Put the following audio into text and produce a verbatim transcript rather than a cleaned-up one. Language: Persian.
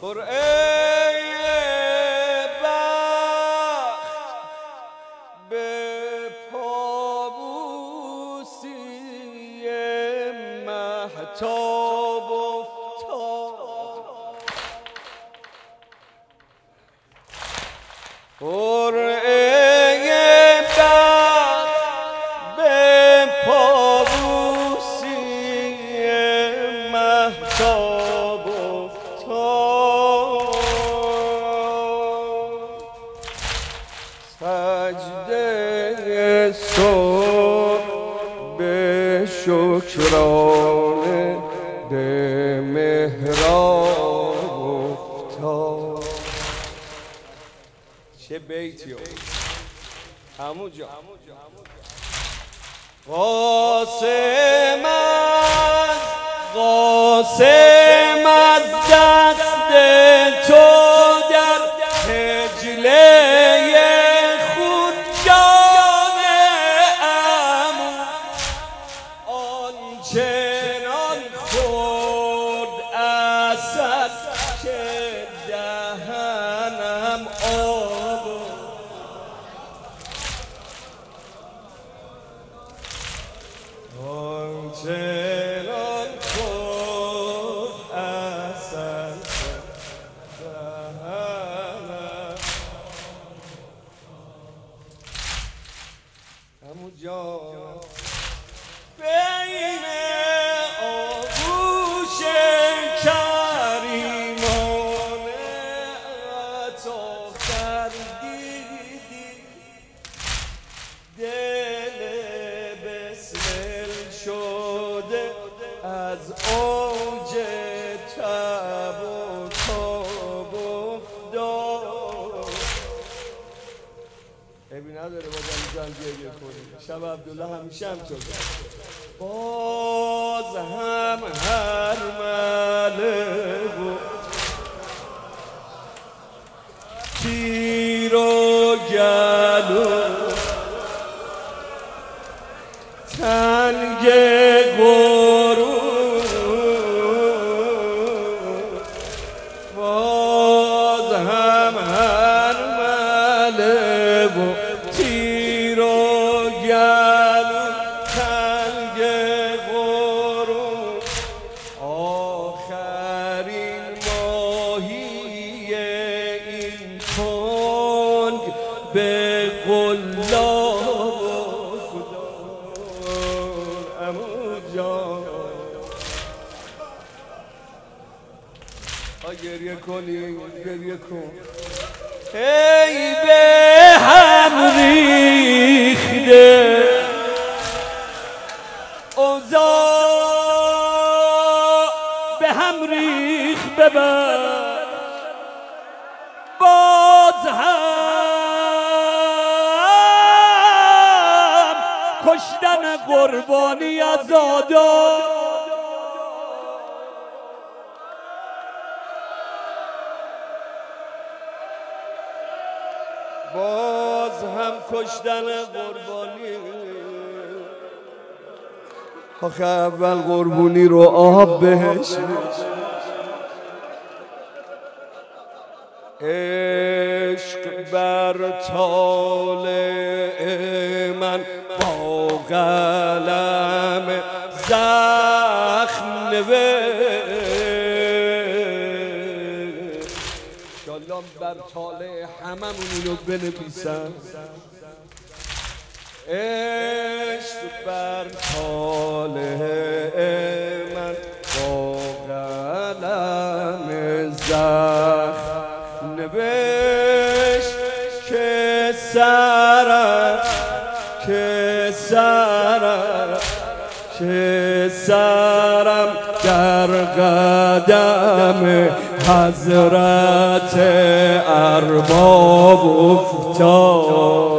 ای بخت به پابوسی مهتاب افتاد ای بخت به پابوسی مهتاب افتاد سجده صبح به شکرانه به محراب افتاد. چه بیتی عمو جان قاسم از قاسم از دست تو در حجله خود جان عمو آنچنان خورد اسد که دهنم آب آنچنان خورد اسد دهنم عمو جان بین آغوش کریمانه عطا کردیدی دل بسمل شده از اوج تب و تاب افتاد. عیبی نداره بازم جان گریه کنیم. شب عبدالله همیشه همچون باز هم هر ملک و تیر و گلو تنگ غرور باز هم هر ملک و تیر و گلو تنگ غرور آخرین ماهی این تنگ به قلاب عمو جان گریه کنی گریه کن ای به هم ریخته اوضاع به هم ریخ ببر باز هم کشتن قربانی آزادا باز هم کشتن قربانی آخه اول قربونی رو آب بهش عشق بر طالع من با قلم زخم نوشت انشالله بر طالع هممون اینو بنویسن عشق بر طالع من با قلم زخم نوشت که سرم که سرم که سرم در قدم حضرت ارباب افتاد